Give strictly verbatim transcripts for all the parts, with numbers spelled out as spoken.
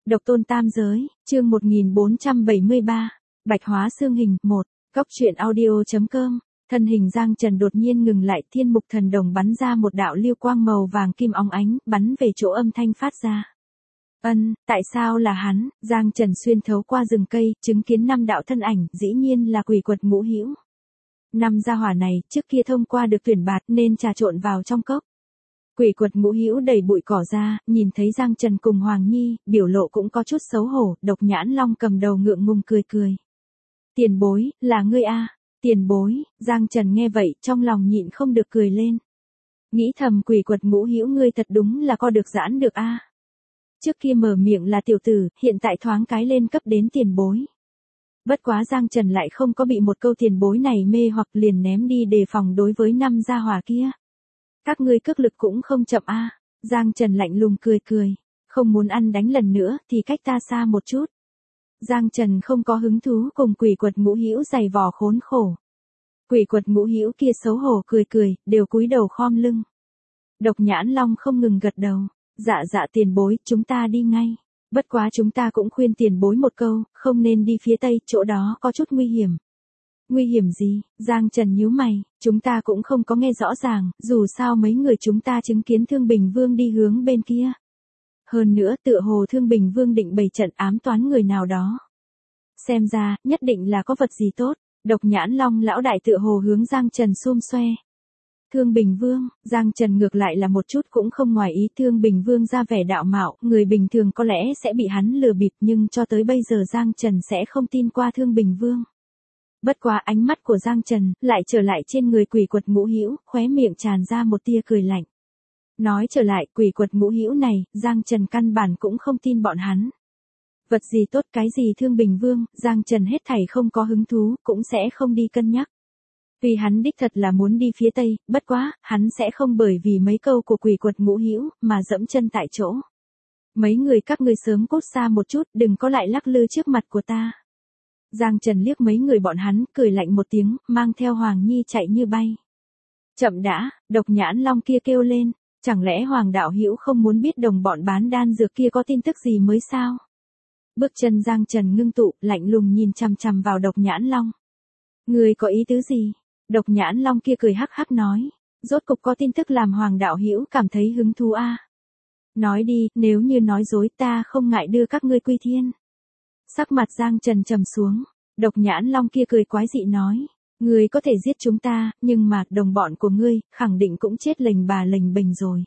Độc tôn tam giới, chương một nghìn bốn trăm bảy mươi ba, Bạch hóa xương hình, một, Cốc truyện audio.com, thân hình Giang Trần đột nhiên ngừng lại, thiên mục thần đồng bắn ra một đạo lưu quang màu vàng kim óng ánh, bắn về chỗ âm thanh phát ra. Ân, tại sao là hắn? Giang Trần xuyên thấu qua rừng cây, chứng kiến năm đạo thân ảnh, dĩ nhiên là Quỷ Quật Ngũ Hữu. Năm gia hỏa này, trước kia thông qua được tuyển bạt nên trà trộn vào trong cốc. Quỷ Quật Ngũ Hữu đẩy bụi cỏ ra, nhìn thấy Giang Trần cùng Hoàng Nhi, biểu lộ cũng có chút xấu hổ, Độc Nhãn Long cầm đầu ngượng ngùng cười cười. Tiền bối, là ngươi a? Tiền bối, Giang Trần nghe vậy, trong lòng nhịn không được cười lên. Nghĩ thầm Quỷ Quật Ngũ Hữu ngươi thật đúng là co được giãn được a. Trước kia mở miệng là tiểu tử, hiện tại thoáng cái lên cấp đến tiền bối. Bất quá Giang Trần lại không có bị một câu tiền bối này mê hoặc liền ném đi đề phòng đối với năm gia hỏa kia. Các ngươi cước lực cũng không chậm a. À. Giang Trần lạnh lùng cười cười, không muốn ăn đánh lần nữa thì cách ta xa một chút. Giang Trần không có hứng thú cùng Quỷ Quật Ngũ Hữu giày vò khốn khổ. Quỷ Quật Ngũ Hữu kia xấu hổ cười cười, đều cúi đầu khom lưng. Độc Nhãn Long không ngừng gật đầu, dạ dạ tiền bối, chúng ta đi ngay. Bất quá chúng ta cũng khuyên tiền bối một câu, không nên đi phía tây, chỗ đó có chút nguy hiểm. Nguy hiểm gì? Giang Trần nhíu mày, chúng ta cũng không có nghe rõ ràng, dù sao mấy người chúng ta chứng kiến Thương Bình Vương đi hướng bên kia. Hơn nữa tựa hồ Thương Bình Vương định bày trận ám toán người nào đó. Xem ra, nhất định là có vật gì tốt. Độc Nhãn Long lão đại tựa hồ hướng Giang Trần xum xoe. Thương Bình Vương, Giang Trần ngược lại là một chút cũng không ngoài ý, Thương Bình Vương ra vẻ đạo mạo, người bình thường có lẽ sẽ bị hắn lừa bịp nhưng cho tới bây giờ Giang Trần sẽ không tin qua Thương Bình Vương. Bất quá ánh mắt của Giang Trần lại trở lại trên người Quỷ Quật Ngũ Hữu, khóe miệng tràn ra một tia cười lạnh. Nói trở lại, Quỷ Quật Ngũ Hữu này, Giang Trần căn bản cũng không tin bọn hắn. Vật gì tốt cái gì Thương Bình Vương, Giang Trần hết thảy không có hứng thú, cũng sẽ không đi cân nhắc. Vì hắn đích thật là muốn đi phía tây, bất quá, hắn sẽ không bởi vì mấy câu của Quỷ Quật Ngũ Hữu mà dẫm chân tại chỗ. Mấy người các ngươi sớm cút xa một chút, đừng có lại lắc lư trước mặt của ta. Giang Trần liếc mấy người bọn hắn, cười lạnh một tiếng, mang theo Hoàng Nhi chạy như bay. Chậm đã, Độc Nhãn Long kia kêu lên, chẳng lẽ Hoàng đạo hữu không muốn biết đồng bọn bán đan dược kia có tin tức gì mới sao? Bước chân Giang Trần ngưng tụ, lạnh lùng nhìn chằm chằm vào Độc Nhãn Long. Người có ý tứ gì? Độc Nhãn Long kia cười hắc hắc nói, rốt cục có tin tức làm Hoàng đạo hữu cảm thấy hứng thú a. À? Nói đi, nếu như nói dối ta không ngại đưa các ngươi quy thiên. Sắc mặt Giang Trần trầm xuống, Độc Nhãn Long kia cười quái dị nói, ngươi có thể giết chúng ta, nhưng mà đồng bọn của ngươi khẳng định cũng chết lềnh bà lềnh bềnh rồi.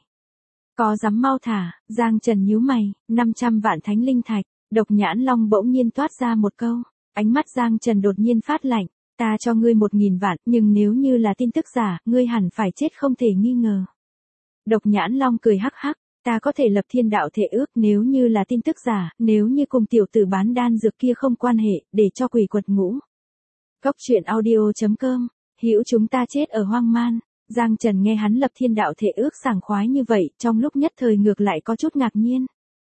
Có dám mau thả? Giang Trần nhíu mày, năm trăm vạn thánh linh thạch. Độc Nhãn Long bỗng nhiên toát ra một câu, ánh mắt Giang Trần đột nhiên phát lạnh, ta cho ngươi một nghìn vạn, nhưng nếu như là tin tức giả, ngươi hẳn phải chết không thể nghi ngờ. Độc Nhãn Long cười hắc hắc, ta có thể lập thiên đạo thể ước nếu như là tin tức giả, nếu như cùng tiểu tử bán đan dược kia không quan hệ, để cho Quỷ Quật Ngũ. Cốc truyện audio.com, hữu chúng ta chết ở hoang man. Giang Trần nghe hắn lập thiên đạo thể ước sảng khoái như vậy, trong lúc nhất thời ngược lại có chút ngạc nhiên.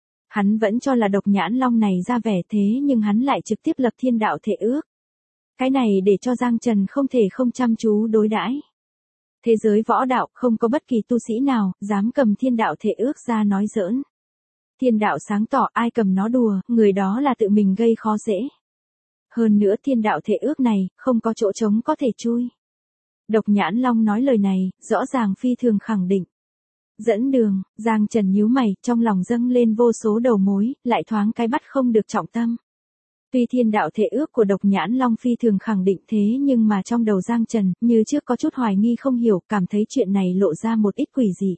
Hắn vẫn cho là Độc Nhãn Long này ra vẻ thế nhưng hắn lại trực tiếp lập thiên đạo thể ước. Cái này để cho Giang Trần không thể không chăm chú đối đãi. Thế giới võ đạo không có bất kỳ tu sĩ nào dám cầm thiên đạo thể ước ra nói giỡn. Thiên đạo sáng tỏ ai cầm nó đùa, người đó là tự mình gây khó dễ. Hơn nữa thiên đạo thể ước này không có chỗ trống có thể chui. Độc Nhãn Long nói lời này, rõ ràng phi thường khẳng định. Dẫn đường, Giang Trần nhíu mày, trong lòng dâng lên vô số đầu mối, lại thoáng cái bắt không được trọng tâm. Tuy thiên đạo thể ước của Độc Nhãn Long phi thường khẳng định thế nhưng mà trong đầu Giang Trần, như trước có chút hoài nghi không hiểu, cảm thấy chuyện này lộ ra một ít quỷ dị.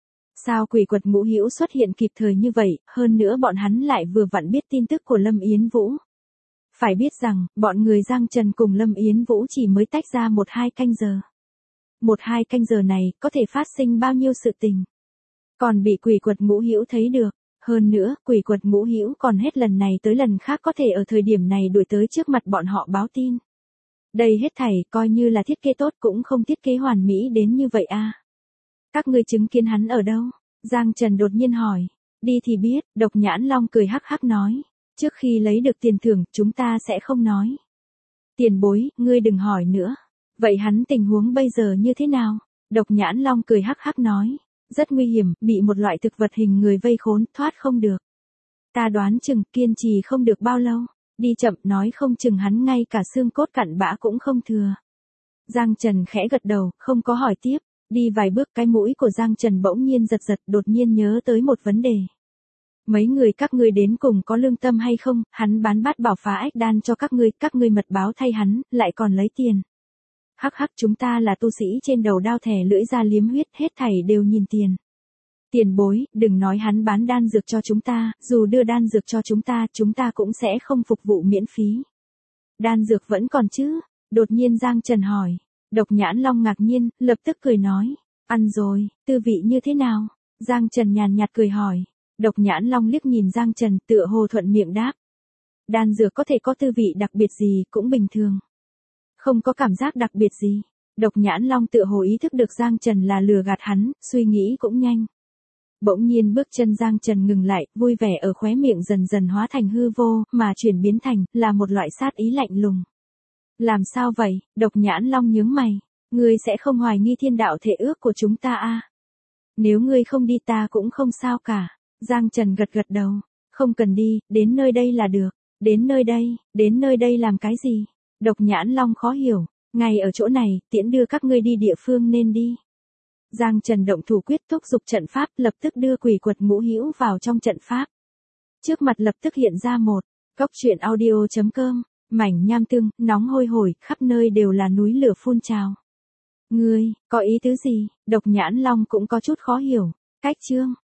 Sao Quỷ Quật Ngũ Hữu xuất hiện kịp thời như vậy, hơn nữa bọn hắn lại vừa vặn biết tin tức của Lâm Yến Vũ. Phải biết rằng, bọn người Giang Trần cùng Lâm Yến Vũ chỉ mới tách ra một hai canh giờ. Một hai canh giờ này, có thể phát sinh bao nhiêu sự tình. Còn bị Quỷ Quật Ngũ Hữu thấy được. Hơn nữa, Quỷ Quật Ngũ Hữu còn hết lần này tới lần khác có thể ở thời điểm này đuổi tới trước mặt bọn họ báo tin. Đây hết thảy coi như là thiết kế tốt cũng không thiết kế hoàn mỹ đến như vậy a. À. Các ngươi chứng kiến hắn ở đâu? Giang Trần đột nhiên hỏi. Đi thì biết, Độc Nhãn Long cười hắc hắc nói. Trước khi lấy được tiền thưởng, chúng ta sẽ không nói. Tiền bối, ngươi đừng hỏi nữa. Vậy hắn tình huống bây giờ như thế nào? Độc Nhãn Long cười hắc hắc nói. Rất nguy hiểm, bị một loại thực vật hình người vây khốn, thoát không được. Ta đoán chừng kiên trì không được bao lâu, đi chậm nói không chừng hắn ngay cả xương cốt cặn bã cũng không thừa. Giang Trần khẽ gật đầu, không có hỏi tiếp, đi vài bước cái mũi của Giang Trần bỗng nhiên giật giật, đột nhiên nhớ tới một vấn đề. Mấy người các ngươi đến cùng có lương tâm hay không, hắn bán bát bảo phá ách đan cho các ngươi, các ngươi mật báo thay hắn, lại còn lấy tiền. Hắc hắc, chúng ta là tu sĩ trên đầu đao thè lưỡi ra liếm huyết, hết thảy đều nhìn tiền. Tiền bối, đừng nói hắn bán đan dược cho chúng ta, dù đưa đan dược cho chúng ta, chúng ta cũng sẽ không phục vụ miễn phí. Đan dược vẫn còn chứ? Đột nhiên Giang Trần hỏi. Độc Nhãn Long ngạc nhiên, lập tức cười nói. Ăn rồi, tư vị như thế nào? Giang Trần nhàn nhạt cười hỏi. Độc Nhãn Long liếc nhìn Giang Trần, tựa hồ thuận miệng đáp. Đan dược có thể có tư vị đặc biệt gì, cũng bình thường. Không có cảm giác đặc biệt gì. Độc Nhãn Long tựa hồ ý thức được Giang Trần là lừa gạt hắn, suy nghĩ cũng nhanh. Bỗng nhiên bước chân Giang Trần ngừng lại, vui vẻ ở khóe miệng dần dần hóa thành hư vô, mà chuyển biến thành, là một loại sát ý lạnh lùng. Làm sao vậy? Độc Nhãn Long nhướng mày. Ngươi sẽ không hoài nghi thiên đạo thể ước của chúng ta à? Nếu ngươi không đi ta cũng không sao cả. Giang Trần gật gật đầu. Không cần đi, đến nơi đây là được. Đến nơi đây, đến nơi đây làm cái gì? Độc Nhãn Long khó hiểu. Ngay ở chỗ này, tiễn đưa các ngươi đi địa phương nên đi. Giang Trần động thủ quyết thúc giục trận pháp, lập tức đưa Quỷ Quật Ngũ Hữu vào trong trận pháp. Trước mặt lập tức hiện ra một cốc truyện audio chấm com, mảnh nham tương, nóng hôi hổi, khắp nơi đều là núi lửa phun trào. Ngươi, có ý tứ gì? Độc Nhãn Long cũng có chút khó hiểu. Cách chương